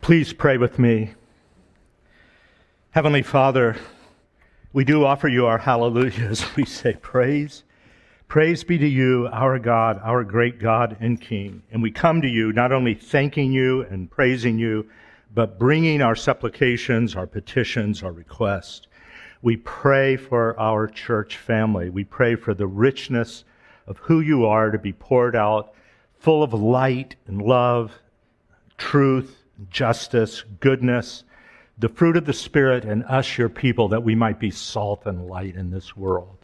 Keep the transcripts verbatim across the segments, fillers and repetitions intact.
Please pray with me. Heavenly Father, we do offer you our hallelujahs. We say praise. Praise be to you, our God, our great God and King. And we come to you not only thanking you and praising you, but bringing our supplications, our petitions, our requests. We pray for our church family. We pray for the richness of who you are to be poured out, full of light and love, truth, justice, goodness, the fruit of the Spirit, and us, your people, that we might be salt and light in this world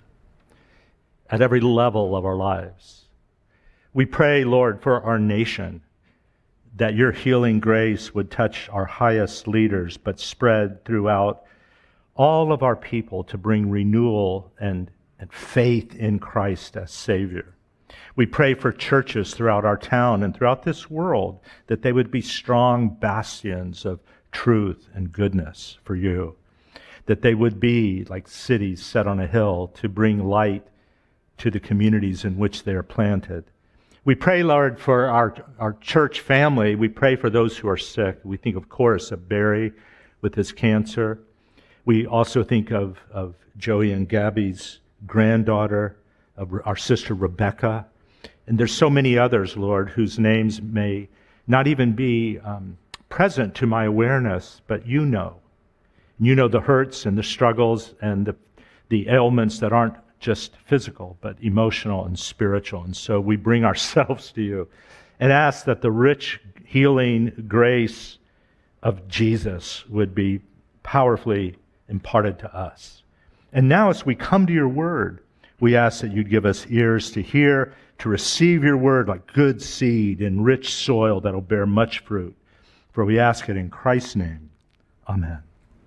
at every level of our lives. We pray, Lord, for our nation, that your healing grace would touch our highest leaders, but spread throughout all of our people to bring renewal and, and faith in Christ as Savior. We pray for churches throughout our town and throughout this world, that they would be strong bastions of truth and goodness for you, that they would be like cities set on a hill to bring light to the communities in which they are planted. We pray, Lord, for our, our church family. We pray for those who are sick. We think, of course, of Barry with his cancer. We also think of, of Joey and Gabby's granddaughter, of our sister Rebecca. And there's so many others, Lord, whose names may not even be um, present to my awareness, but you know. You know the hurts and the struggles and the, the ailments that aren't just physical, but emotional and spiritual. And so we bring ourselves to you and ask that the rich healing grace of Jesus would be powerfully imparted to us. And now as we come to your word, we ask that you'd give us ears to hear, to receive your word like good seed in rich soil that'll bear much fruit. For we ask it in Christ's name. Amen.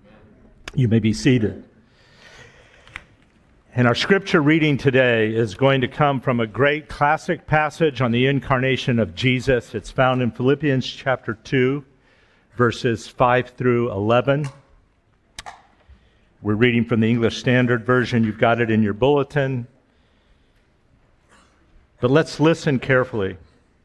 You may be seated. And our scripture reading today is going to come from a great classic passage on the incarnation of Jesus. It's found in Philippians chapter two, verses five through eleven. We're reading from the English Standard Version. You've got it in your bulletin. But let's listen carefully.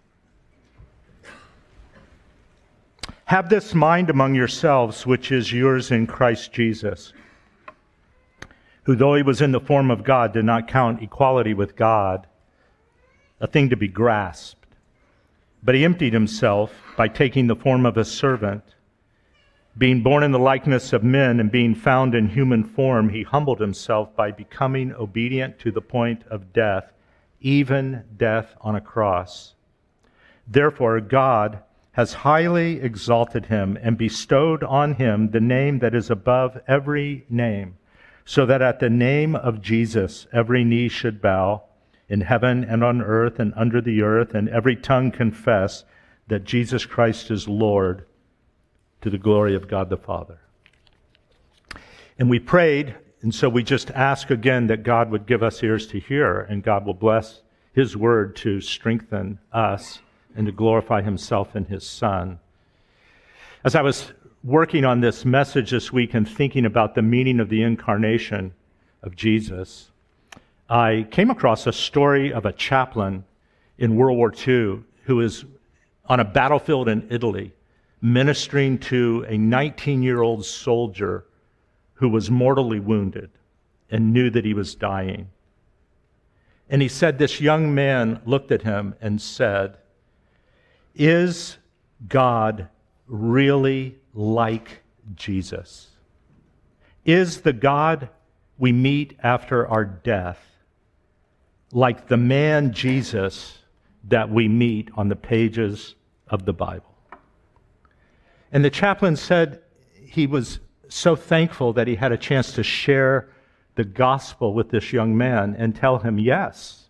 Have this mind among yourselves, which is yours in Christ Jesus, who, though he was in the form of God, did not count equality with God a thing to be grasped. But he emptied himself by taking the form of a servant. Being born in the likeness of men and being found in human form, he humbled himself by becoming obedient to the point of death, even death on a cross. Therefore, God has highly exalted him and bestowed on him the name that is above every name, so that at the name of Jesus every knee should bow, in heaven and on earth and under the earth, and every tongue confess that Jesus Christ is Lord, to the glory of God the Father. And we prayed, and so we just ask again that God would give us ears to hear, and God will bless his word to strengthen us and to glorify himself in his Son. As I was working on this message this week and thinking about the meaning of the incarnation of Jesus, I came across a story of a chaplain in World War Two who was on a battlefield in Italy ministering to a nineteen-year-old soldier who was mortally wounded and knew that he was dying. And he said this young man looked at him and said, "Is God really like Jesus? Is the God we meet after our death like the man Jesus that we meet on the pages of the Bible?" And the chaplain said he was so thankful that he had a chance to share the gospel with this young man and tell him yes.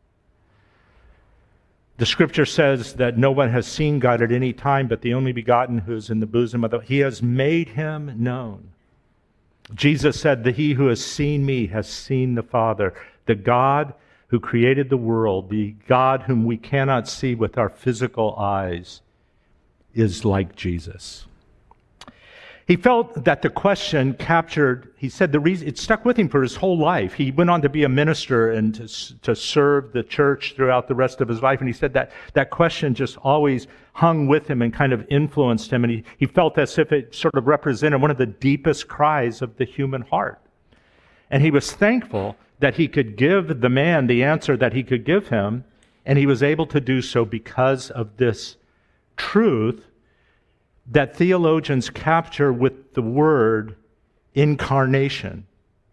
The scripture says that no one has seen God at any time but the only begotten who is in the bosom of the... He has made him known. Jesus said that he who has seen me has seen the Father. The God who created the world, the God whom we cannot see with our physical eyes, is like Jesus. He felt that the question captured, he said the reason, it stuck with him for his whole life. He went on to be a minister and to, to serve the church throughout the rest of his life. And he said that that question just always hung with him and kind of influenced him. And he, he felt as if it sort of represented one of the deepest cries of the human heart. And he was thankful that he could give the man the answer that he could give him. And he was able to do so because of this truth that theologians capture with the word incarnation.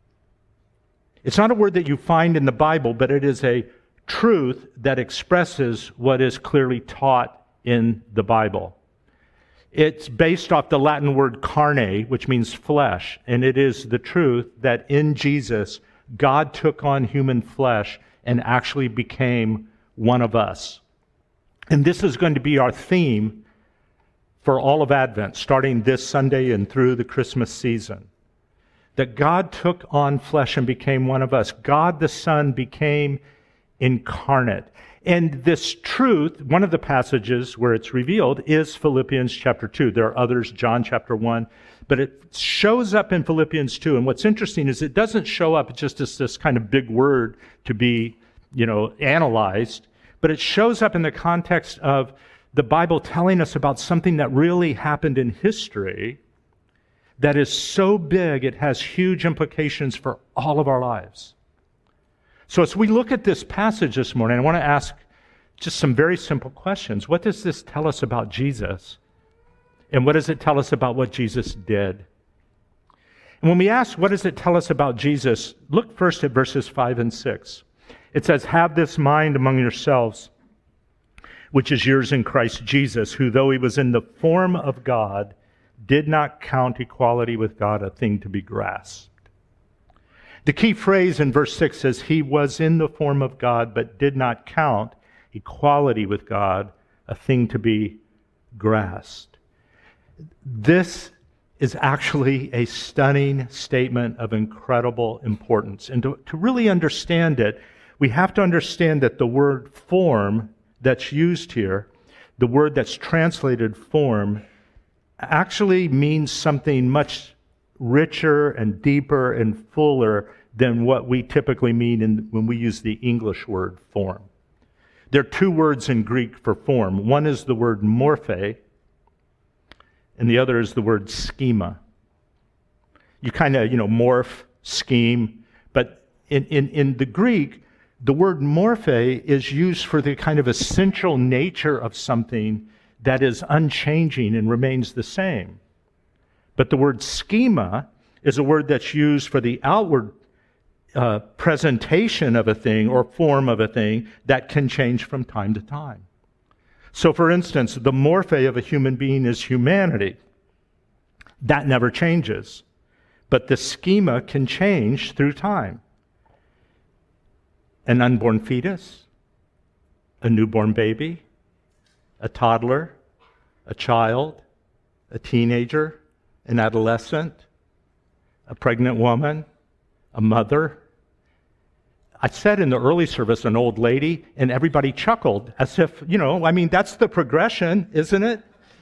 It's not a word that you find in the Bible, but it is a truth that expresses what is clearly taught in the Bible. It's based off the Latin word carne, which means flesh, and it is the truth that in Jesus, God took on human flesh and actually became one of us. And this is going to be our theme for all of Advent, starting this Sunday and through the Christmas season. That God took on flesh and became one of us. God the Son became incarnate. And this truth, one of the passages where it's revealed is Philippians chapter two. There are others, John chapter one, but it shows up in Philippians two. And what's interesting is it doesn't show up just as this kind of big word to be, you know, analyzed, but it shows up in the context of the Bible telling us about something that really happened in history that is so big it has huge implications for all of our lives. So as we look at this passage this morning, I want to ask just some very simple questions. What does this tell us about Jesus? And what does it tell us about what Jesus did? And when we ask, what does it tell us about Jesus? Look first at verses five and six. It says, "Have this mind among yourselves, which is yours in Christ Jesus, who, though he was in the form of God, did not count equality with God a thing to be grasped." The key phrase in verse six says, he was in the form of God, but did not count equality with God a thing to be grasped. This is actually a stunning statement of incredible importance. And to, to really understand it, we have to understand that the word form that's used here, the word that's translated form, actually means something much richer and deeper and fuller than what we typically mean in, when we use the English word form. There are two words in Greek for form. One is the word morphe, and the other is the word schema. You kind of, you know, morph, scheme, but in, in, in the Greek, the word morphe is used for the kind of essential nature of something that is unchanging and remains the same. But the word schema is a word that's used for the outward uh, presentation of a thing or form of a thing that can change from time to time. So, for instance, the morphe of a human being is humanity. That never changes. But the schema can change through time. An unborn fetus, a newborn baby, a toddler, a child, a teenager, an adolescent, a pregnant woman, a mother. I said in the early service, an old lady, and everybody chuckled as if, you know, I mean, that's the progression, isn't it?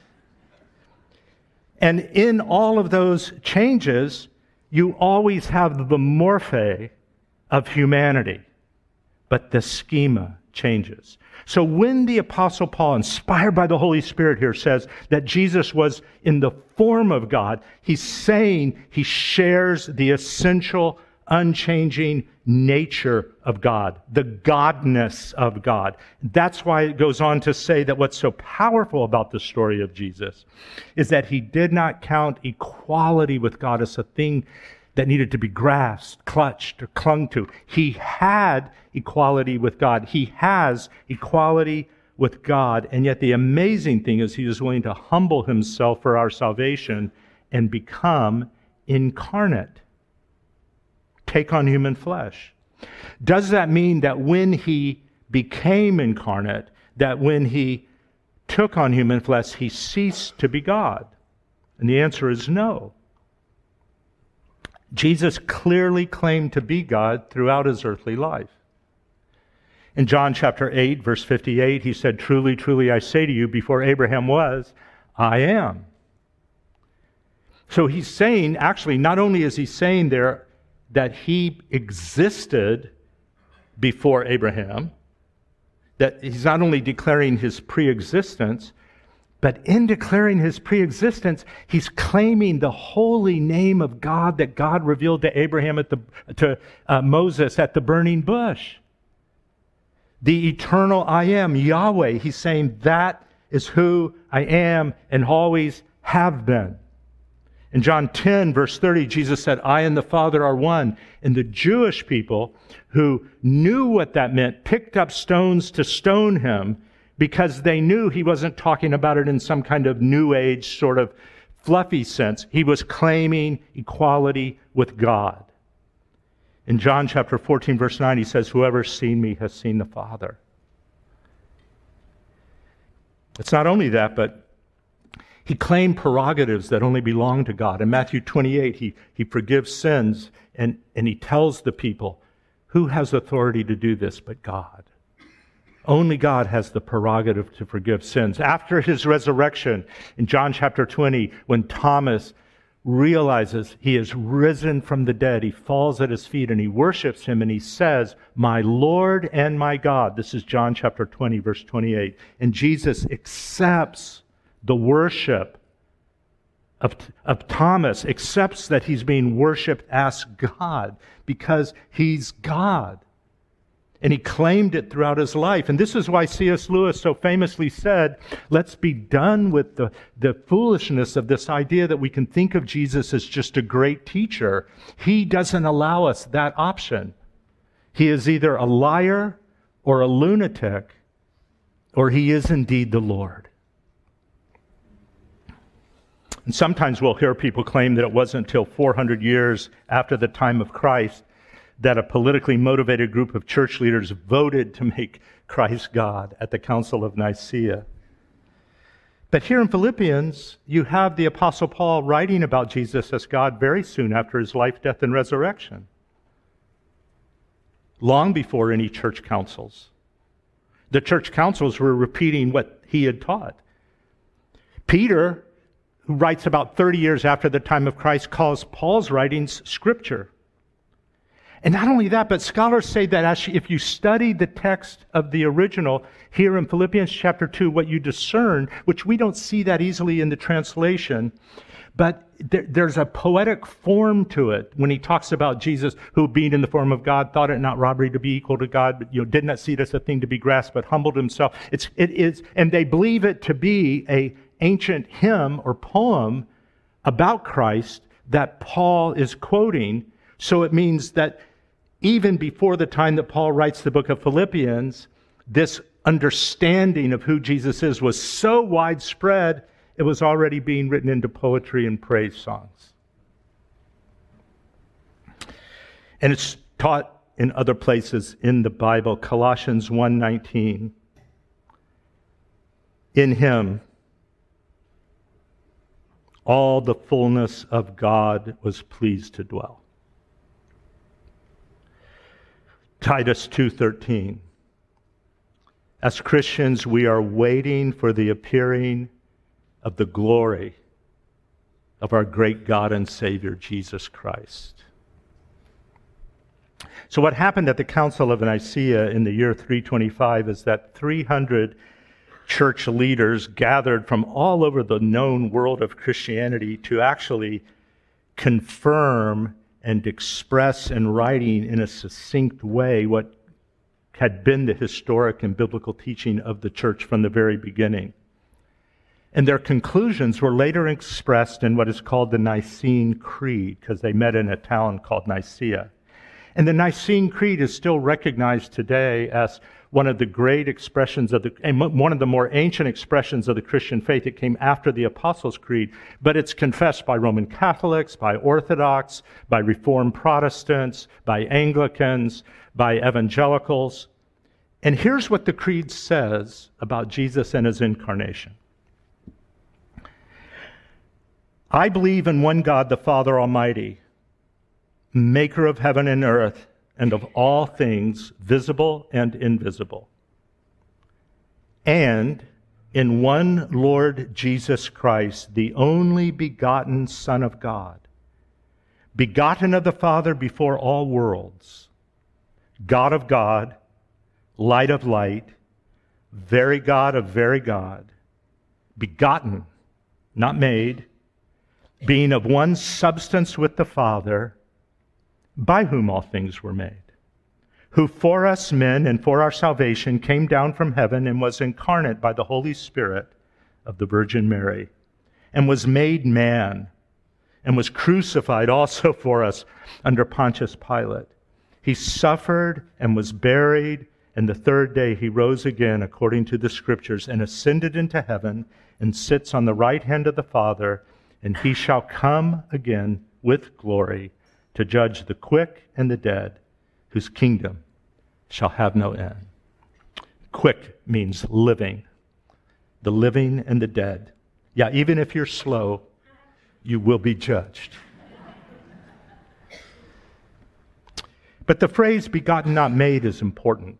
And in all of those changes, you always have the morphe of humanity. But the schema changes. So when the Apostle Paul, inspired by the Holy Spirit here, says that Jesus was in the form of God, he's saying he shares the essential, unchanging nature of God, the godness of God. That's why it goes on to say that what's so powerful about the story of Jesus is that he did not count equality with God as a thing that needed to be grasped, clutched, or clung to. He had equality with God. He has equality with God. And yet the amazing thing is he was willing to humble himself for our salvation and become incarnate. Take on human flesh. Does that mean that when he became incarnate, that when he took on human flesh, he ceased to be God? And the answer is no. Jesus clearly claimed to be God throughout his earthly life. In John chapter eight, verse fifty-eight, he said, "Truly, truly, I say to you, before Abraham was, I am." So he's saying, actually, not only is he saying there that he existed before Abraham, that he's not only declaring his pre-existence, but in declaring his pre-existence, he's claiming the holy name of God that God revealed to Abraham at the to uh, Moses at the burning bush. The eternal I am, Yahweh. He's saying that is who I am and always have been. In John ten, verse thirty, Jesus said, I and the Father are one. And the Jewish people who knew what that meant picked up stones to stone him, because they knew he wasn't talking about it in some kind of New Age sort of fluffy sense. He was claiming equality with God. In John chapter fourteen, verse nine, he says, whoever's seen me has seen the Father. It's not only that, but he claimed prerogatives that only belong to God. In Matthew twenty-eight, he, he forgives sins, and, and he tells the people, who has authority to do this but God? Only God has the prerogative to forgive sins. After his resurrection, in John chapter twenty, when Thomas realizes he is risen from the dead, he falls at his feet and he worships him and he says, my Lord and my God. This is John chapter twenty, verse twenty-eight. And Jesus accepts the worship of, of Thomas, accepts that he's being worshiped as God because he's God. And he claimed it throughout his life. And this is why C S Lewis so famously said, let's be done with the, the foolishness of this idea that we can think of Jesus as just a great teacher. He doesn't allow us that option. He is either a liar or a lunatic, or he is indeed the Lord. And sometimes we'll hear people claim that it wasn't until four hundred years after the time of Christ that a politically motivated group of church leaders voted to make Christ God at the Council of Nicaea. But here in Philippians, you have the Apostle Paul writing about Jesus as God very soon after his life, death, and resurrection, long before any church councils. The church councils were repeating what he had taught. Peter, who writes about thirty years after the time of Christ, calls Paul's writings scripture. And not only that, but scholars say that actually if you study the text of the original here in Philippians chapter two, what you discern, which we don't see that easily in the translation, but there, there's a poetic form to it when he talks about Jesus, who being in the form of God, thought it not robbery to be equal to God, but you know, did not see it as a thing to be grasped, but humbled himself. It's, it is, and they believe it to be a ancient hymn or poem about Christ that Paul is quoting. So it means that even before the time that Paul writes the book of Philippians, this understanding of who Jesus is was so widespread, it was already being written into poetry and praise songs. And it's taught in other places in the Bible. Colossians one nineteen. In him, all the fullness of God was pleased to dwell. Titus two thirteen. As Christians, we are waiting for the appearing of the glory of our great God and Savior, Jesus Christ. So what happened at the Council of Nicaea in the year three twenty-five is that three hundred church leaders gathered from all over the known world of Christianity to actually confirm and express in writing in a succinct way what had been the historic and biblical teaching of the church from the very beginning. And their conclusions were later expressed in what is called the Nicene Creed, because they met in a town called Nicaea. And the Nicene Creed is still recognized today as one of the great expressions of the, and one of the more ancient expressions of the Christian faith. It came after the Apostles' Creed, but it's confessed by Roman Catholics, by Orthodox, by Reformed Protestants, by Anglicans, by evangelicals. And here's what the Creed says about Jesus and his incarnation. I believe in one God, the Father Almighty, maker of heaven and earth, and of all things visible and invisible, and in one Lord Jesus Christ, the only begotten Son of God, begotten of the Father before all worlds, God of God, light of light, very God of very God, begotten, not made, being of one substance with the Father, by whom all things were made, who for us men and for our salvation came down from heaven and was incarnate by the Holy Spirit of the Virgin Mary, and was made man, and was crucified also for us under Pontius Pilate. He suffered and was buried, and the third day he rose again according to the Scriptures, and ascended into heaven, and sits on the right hand of the Father, and he shall come again with glory to judge the quick and the dead, whose kingdom shall have no end. Quick means living, the living and the dead. Yeah, even if you're slow, you will be judged. But the phrase begotten, not made is important.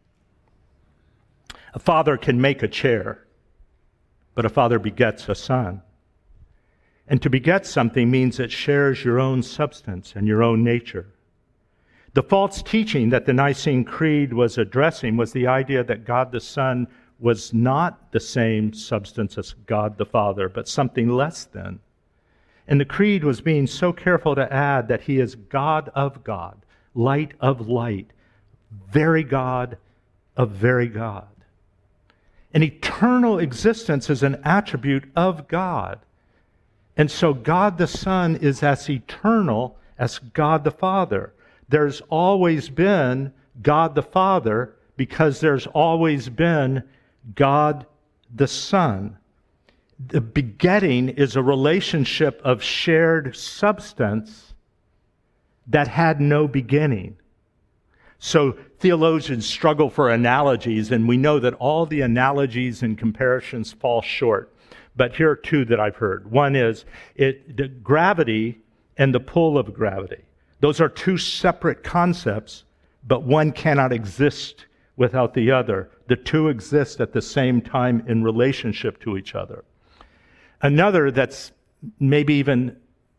A father can make a chair, but a father begets a son. And to beget something means it shares your own substance and your own nature. The false teaching that the Nicene Creed was addressing was the idea that God the Son was not the same substance as God the Father, but something less than. And the Creed was being so careful to add that he is God of God, light of light, very God of very God. An eternal existence is an attribute of God. And so God the Son is as eternal as God the Father. There's always been God the Father because there's always been God the Son. The begetting is a relationship of shared substance that had no beginning. So theologians struggle for analogies, and we know that all the analogies and comparisons fall short. But here are two that I've heard. One is it, the gravity and the pull of gravity. Those are two separate concepts, but one cannot exist without the other. The two exist at the same time in relationship to each other. Another that's maybe even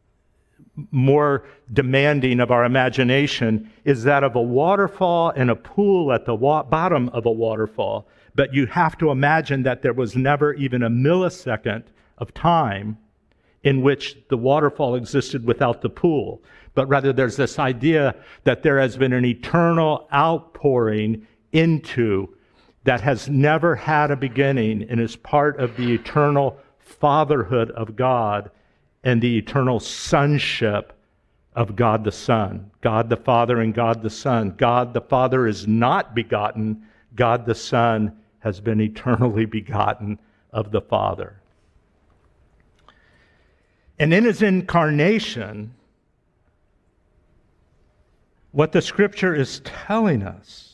more demanding of our imagination is that of a waterfall and a pool at the wa- bottom of a waterfall. But you have to imagine that there was never even a millisecond of time in which the waterfall existed without the pool. But rather there's this idea that there has been an eternal outpouring into that has never had a beginning and is part of the eternal fatherhood of God and the eternal sonship of God the Son. God the Father and God the Son. God the Father is not begotten. God the Son has been eternally begotten of the Father. And in his incarnation, what the Scripture is telling us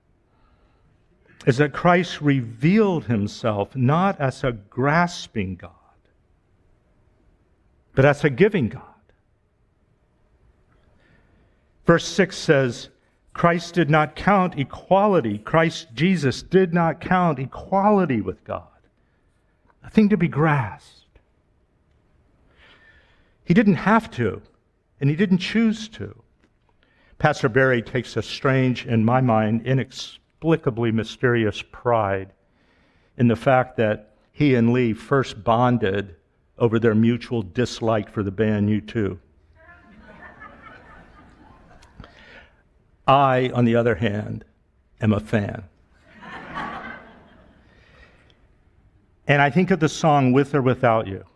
is that Christ revealed himself not as a grasping God, but as a giving God. Verse six says, Christ did not count equality, Christ Jesus did not count equality with God a thing to be grasped. He didn't have to, and he didn't choose to. Pastor Barry takes a strange, in my mind, inexplicably mysterious pride in the fact that he and Lee first bonded over their mutual dislike for the band U two. I, on the other hand, am a fan. And I think of the song With or Without You.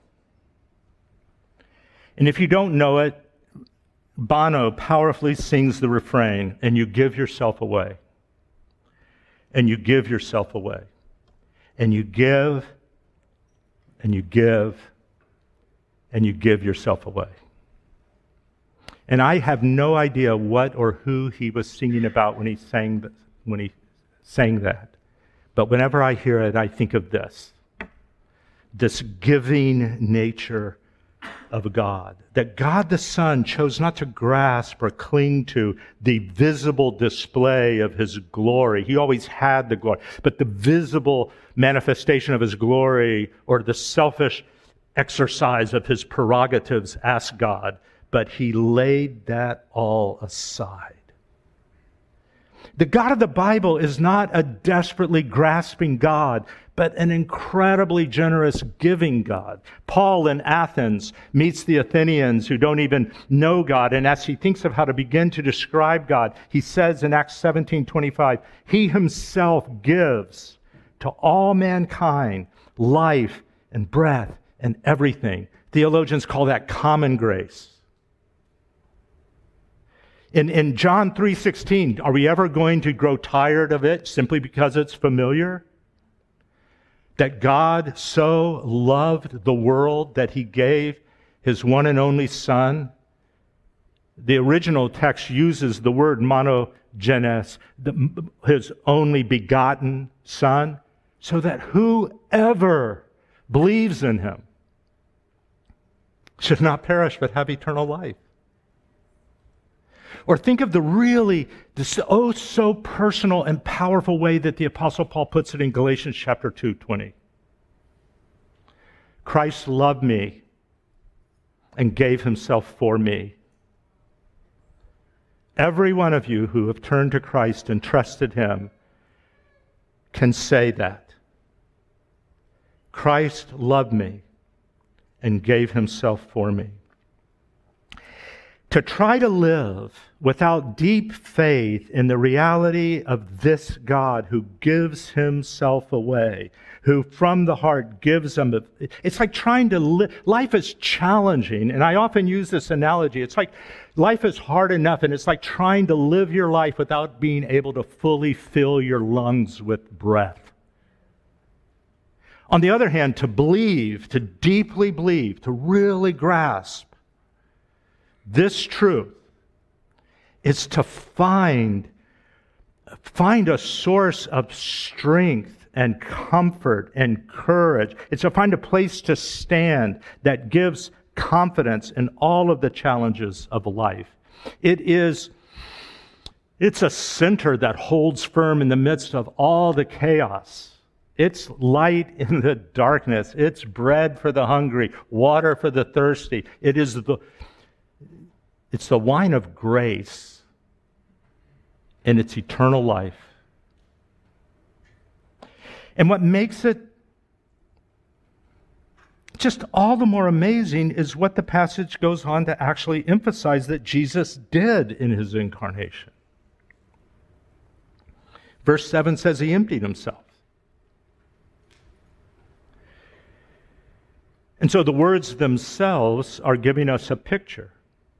And if you don't know it, Bono powerfully sings the refrain, and you give yourself away. And you give yourself away. And you give, and you give, and you give yourself away. And I have no idea what or who he was singing about when he sang th- when he sang that. But whenever I hear it, I think of this. This giving nature of God. That God the Son chose not to grasp or cling to the visible display of his glory. He always had the glory. But the visible manifestation of his glory or the selfish exercise of his prerogatives as God. But he laid that all aside. The God of the Bible is not a desperately grasping God, but an incredibly generous giving God. Paul in Athens meets the Athenians who don't even know God, and as he thinks of how to begin to describe God, he says in Acts seventeen twenty-five, he himself gives to all mankind life and breath and everything. Theologians call that common grace. In, in John three sixteen, are we ever going to grow tired of it simply because it's familiar? That God so loved the world that he gave his one and only Son. The original text uses the word monogenes, the, his only begotten Son, so that whoever believes in him should not perish but have eternal life. Or think of the really, this oh so personal and powerful way that the Apostle Paul puts it in Galatians chapter two twenty. Christ loved me and gave himself for me. Every one of you who have turned to Christ and trusted him can say that. Christ loved me and gave himself for me. To try to live without deep faith in the reality of this God who gives himself away, who from the heart gives them, it's like trying to live. Life is challenging, and I often use this analogy. It's like life is hard enough, and it's like trying to live your life without being able to fully fill your lungs with breath. On the other hand, to believe, to deeply believe, to really grasp this truth is to find, find a source of strength and comfort and courage. It's to find a place to stand that gives confidence in all of the challenges of life. It is, it's a center that holds firm in the midst of all the chaos. It's light in the darkness. It's bread for the hungry, water for the thirsty. It is the It's the wine of grace, and it's eternal life. And what makes it just all the more amazing is what the passage goes on to actually emphasize that Jesus did in his incarnation. Verse seven says he emptied himself. And so the words themselves are giving us a picture.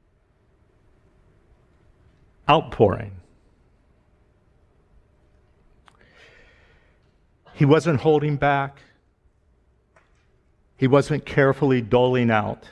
Outpouring. He wasn't holding back. He wasn't carefully doling out.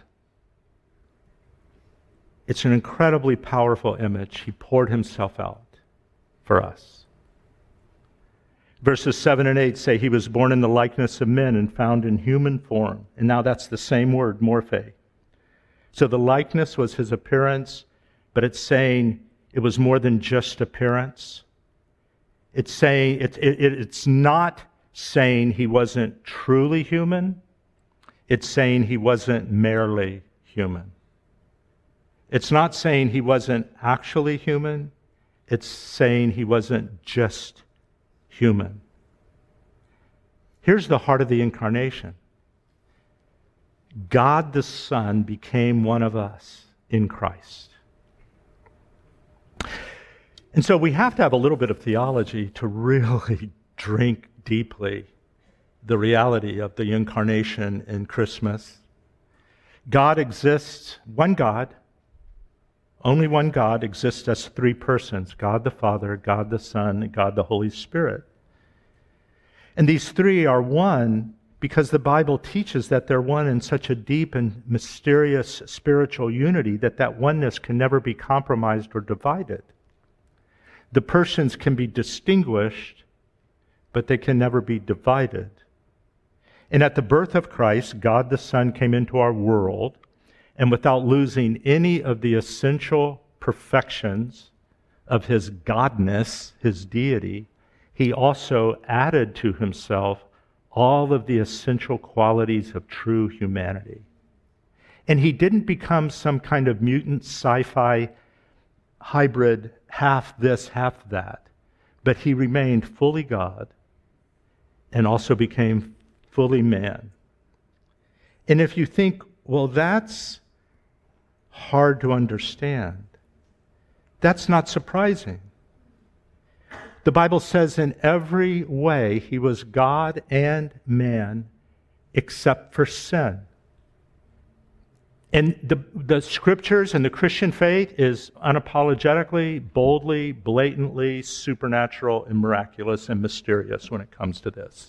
It's an incredibly powerful image. He poured himself out for us. Verses seven and eight say he was born in the likeness of men and found in human form. And now that's the same word, morphe. So the likeness was his appearance, but it's saying it was more than just appearance. It's saying it, it, it's not saying he wasn't truly human. It's saying he wasn't merely human. It's not saying he wasn't actually human. It's saying he wasn't just human. Here's the heart of the incarnation. God the Son became one of us in Christ. And so we have to have a little bit of theology to really drink deeply the reality of the incarnation in Christmas. God exists, one God, only one God exists as three persons, God the Father, God the Son, and God the Holy Spirit. And these three are one because the Bible teaches that they're one in such a deep and mysterious spiritual unity that that oneness can never be compromised or divided. The persons can be distinguished, but they can never be divided. And at the birth of Christ, God the Son came into our world, and without losing any of the essential perfections of his godness, his deity, he also added to himself all of the essential qualities of true humanity. And he didn't become some kind of mutant sci-fi hybrid, half this, half that, but he remained fully God and also became fully man. And if you think, well, that's hard to understand, that's not surprising. The Bible says in every way he was God and man except for sin. And the, the scriptures and the Christian faith is unapologetically, boldly, blatantly supernatural and miraculous and mysterious when it comes to this.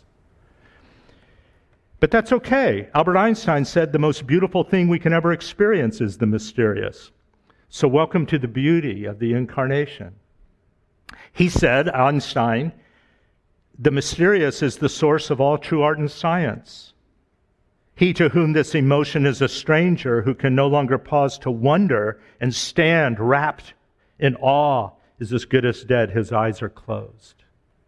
But that's okay. Albert Einstein said the most beautiful thing we can ever experience is the mysterious. So welcome to the beauty of the incarnation. He said, Einstein, the mysterious is the source of all true art and science. He to whom this emotion is a stranger, who can no longer pause to wonder and stand wrapped in awe, is as good as dead. His eyes are closed.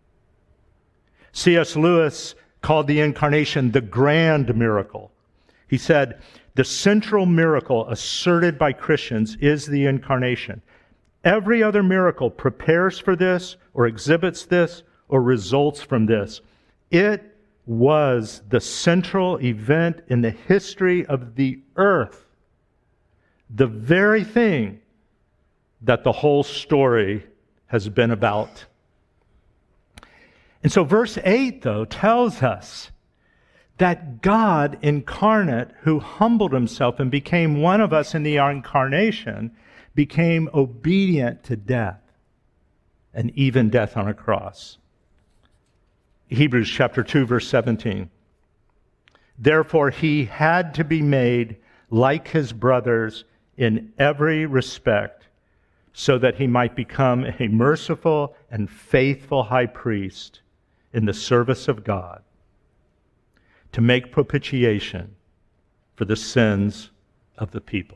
C S Lewis called the incarnation the grand miracle. He said, the central miracle asserted by Christians is the incarnation. Every other miracle prepares for this or exhibits this or results from this. It was the central event in the history of the earth, the very thing that the whole story has been about. And so verse eight, though, tells us that God incarnate, who humbled himself and became one of us in the incarnation, became obedient to death, and even death on a cross. Hebrews chapter two, verse seventeen. Therefore he had to be made like his brothers in every respect, so that he might become a merciful and faithful high priest in the service of God, to make propitiation for the sins of the people.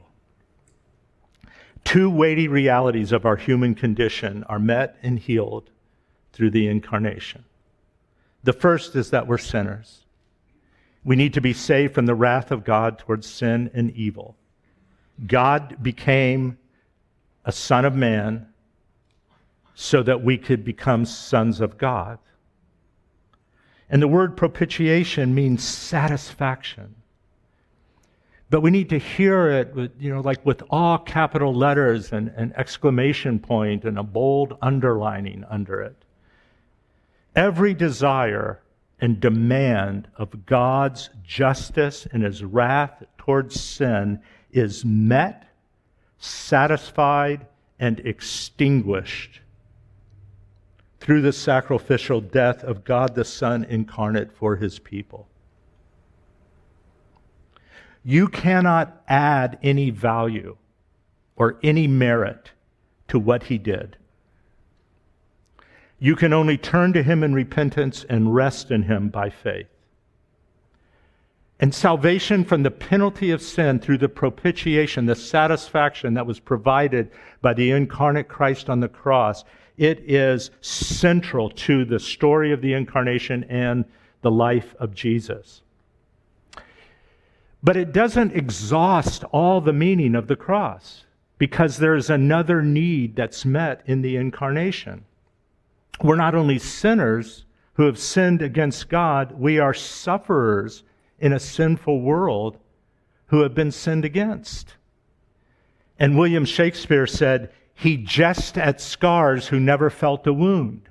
Two weighty realities of our human condition are met and healed through the incarnation. The first is that we're sinners. We need to be saved from the wrath of God towards sin and evil. God became a son of man so that we could become sons of God. And the word propitiation means satisfaction. But we need to hear it with, you know, like with all capital letters and an exclamation point and a bold underlining under it. Every desire and demand of God's justice and his wrath towards sin is met, satisfied, and extinguished through the sacrificial death of God the Son incarnate for his people. You cannot add any value or any merit to what he did. You can only turn to him in repentance and rest in him by faith. And salvation from the penalty of sin through the propitiation, the satisfaction that was provided by the incarnate Christ on the cross, it is central to the story of the incarnation and the life of Jesus. But it doesn't exhaust all the meaning of the cross, because there's another need that's met in the incarnation. We're not only sinners who have sinned against God, we are sufferers in a sinful world who have been sinned against. And William Shakespeare said, he jest at scars who never felt a wound.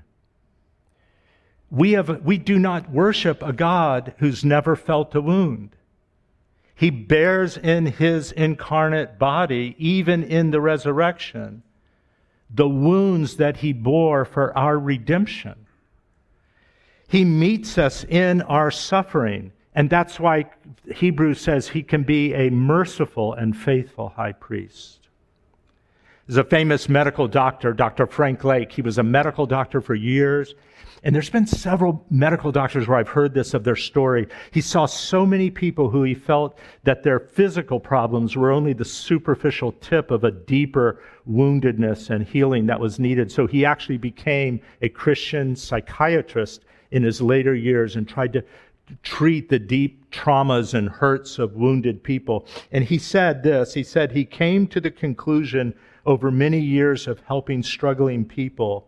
We have, we do not worship a God who's never felt a wound. He bears in his incarnate body, even in the resurrection, the wounds that he bore for our redemption. He meets us in our suffering, and that's why Hebrews says he can be a merciful and faithful high priest. There's a famous medical doctor, Doctor Frank Lake. He was a medical doctor for years. And there's been several medical doctors where I've heard this of their story. He saw so many people who he felt that their physical problems were only the superficial tip of a deeper woundedness and healing that was needed. So he actually became a Christian psychiatrist in his later years and tried to treat the deep traumas and hurts of wounded people. And he said this, he said he came to the conclusion over many years of helping struggling people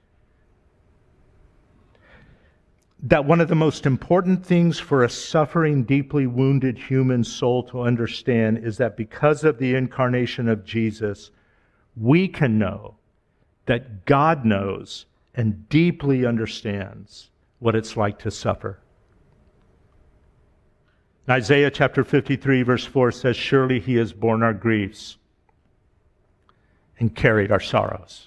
that one of the most important things for a suffering, deeply wounded human soul to understand is that because of the incarnation of Jesus, we can know that God knows and deeply understands what it's like to suffer. Isaiah chapter fifty-three verse four says, "Surely he has borne our griefs and carried our sorrows."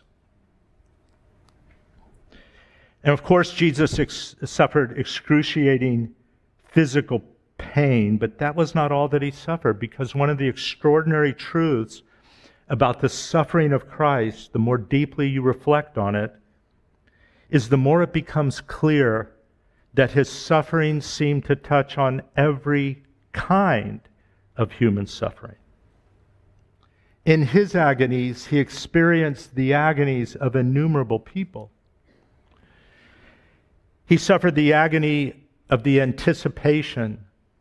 And of course, Jesus ex- suffered excruciating physical pain, but that was not all that he suffered, because one of the extraordinary truths about the suffering of Christ, the more deeply you reflect on it, is the more it becomes clear that his suffering seemed to touch on every kind of human suffering. In his agonies, he experienced the agonies of innumerable people. He suffered the agony of the anticipation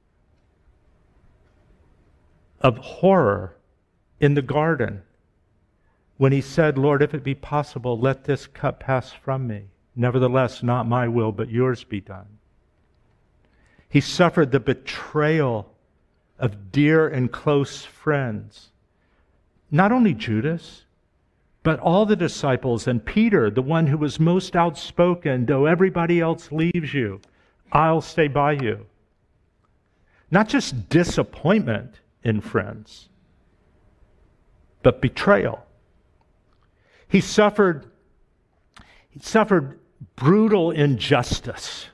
of horror in the garden when he said, "Lord, if it be possible, let this cup pass from me. Nevertheless, not my will, but yours be done." He suffered the betrayal of dear and close friends. Not only Judas, but all the disciples, and Peter, the one who was most outspoken, "Though everybody else leaves you, I'll stay by you." Not just disappointment in friends, but betrayal. He suffered, he suffered brutal injustice,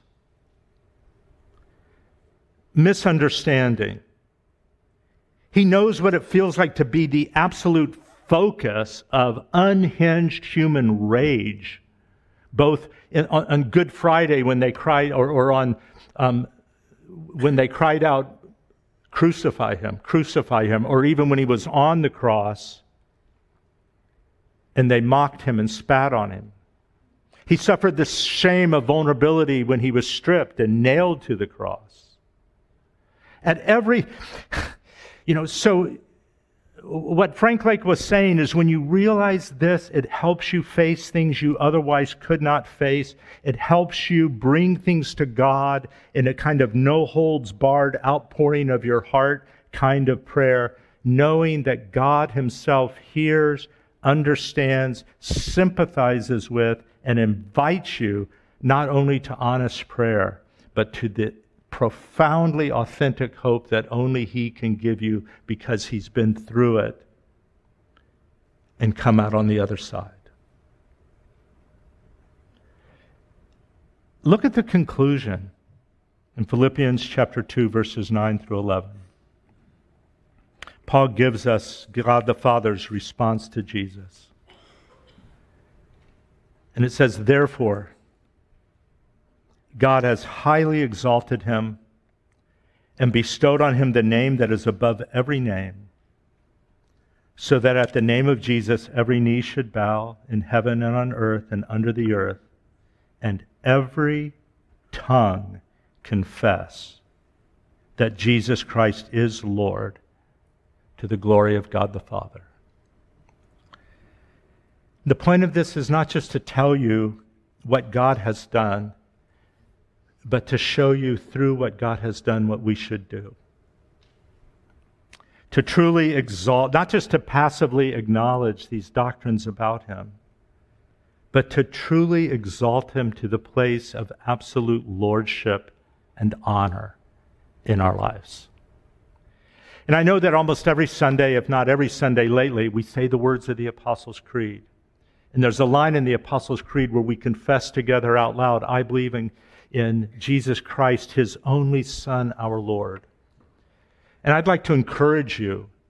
misunderstanding. He knows what it feels like to be the absolute focus of unhinged human rage, both in, on, on Good Friday when they cried, or, or on um, when they cried out, "Crucify him, crucify him," or even when he was on the cross and they mocked him and spat on him. He suffered the shame of vulnerability when he was stripped and nailed to the cross. At every, you know, so what Frank Lake was saying is when you realize this, it helps you face things you otherwise could not face. It helps you bring things to God in a kind of no-holds-barred outpouring of your heart kind of prayer, knowing that God himself hears, understands, sympathizes with, and invites you not only to honest prayer, but to the profoundly authentic hope that only he can give you because he's been through it and come out on the other side. Look at the conclusion in Philippians chapter two, verses nine through eleven. Paul gives us God the Father's response to Jesus. And it says, "Therefore, God has highly exalted him and bestowed on him the name that is above every name, so that at the name of Jesus every knee should bow in heaven and on earth and under the earth, and every tongue confess that Jesus Christ is Lord, to the glory of God the Father." The point of this is not just to tell you what God has done, but to show you through what God has done what we should do. To truly exalt, not just to passively acknowledge these doctrines about him, but to truly exalt him to the place of absolute lordship and honor in our lives. And I know that almost every Sunday, if not every Sunday lately, we say the words of the Apostles' Creed. And there's a line in the Apostles' Creed where we confess together out loud, "I believe in in Jesus Christ, his only Son, our Lord." And I'd like to encourage you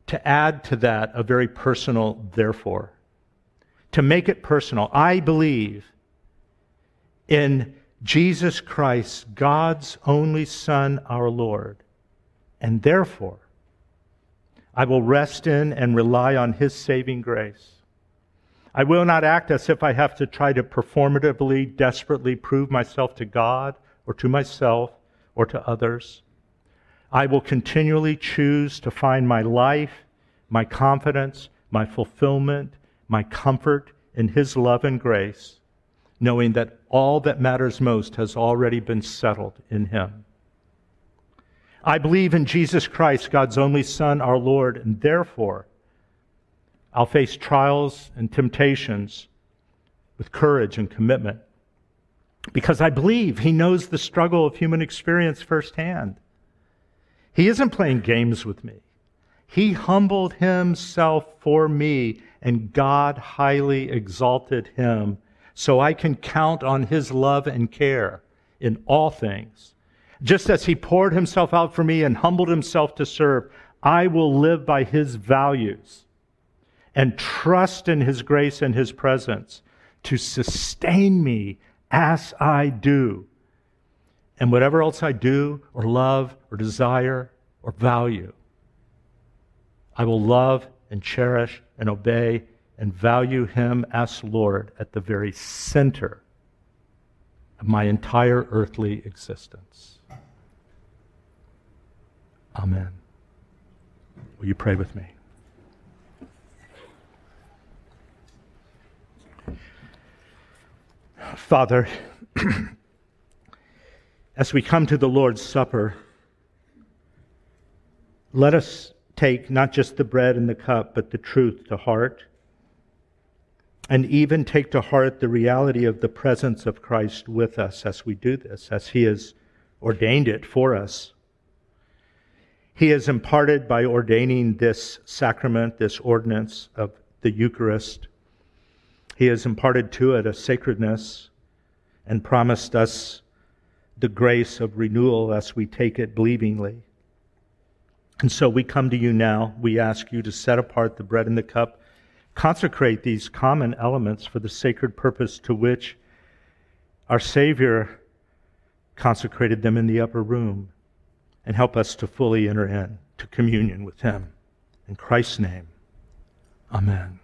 to add to that a very personal therefore. To make it personal, I believe in Jesus Christ, God's only Son, our Lord, and therefore I will rest in and rely on His saving grace. I will not act as if I have to try to performatively, desperately prove myself to God or to myself or to others. I will continually choose to find my life, my confidence, my fulfillment, my comfort in His love and grace, knowing that all that matters most has already been settled in Him. I believe in Jesus Christ, God's only Son, our Lord, and therefore I'll face trials and temptations with courage and commitment because I believe He knows the struggle of human experience firsthand. He isn't playing games with me. He humbled Himself for me, and God highly exalted Him, so I can count on His love and care in all things. Just as He poured Himself out for me and humbled Himself to serve, I will live by His values and trust in His grace and His presence to sustain me as I do. And whatever else I do or love or desire or value, I will love and cherish and obey and value Him as Lord at the very center of my entire earthly existence. Amen. Will you pray with me? Father, as we come to the Lord's Supper, let us take not just the bread and the cup, but the truth to heart, and even take to heart the reality of the presence of Christ with us as we do this, as He has ordained it for us. He has imparted by ordaining this sacrament, this ordinance of the Eucharist. He has imparted to it a sacredness and promised us the grace of renewal as we take it believingly. And so we come to you now. We ask you to set apart the bread and the cup, consecrate these common elements for the sacred purpose to which our Savior consecrated them in the upper room, and help us to fully enter in to communion with Him. In Christ's name, amen.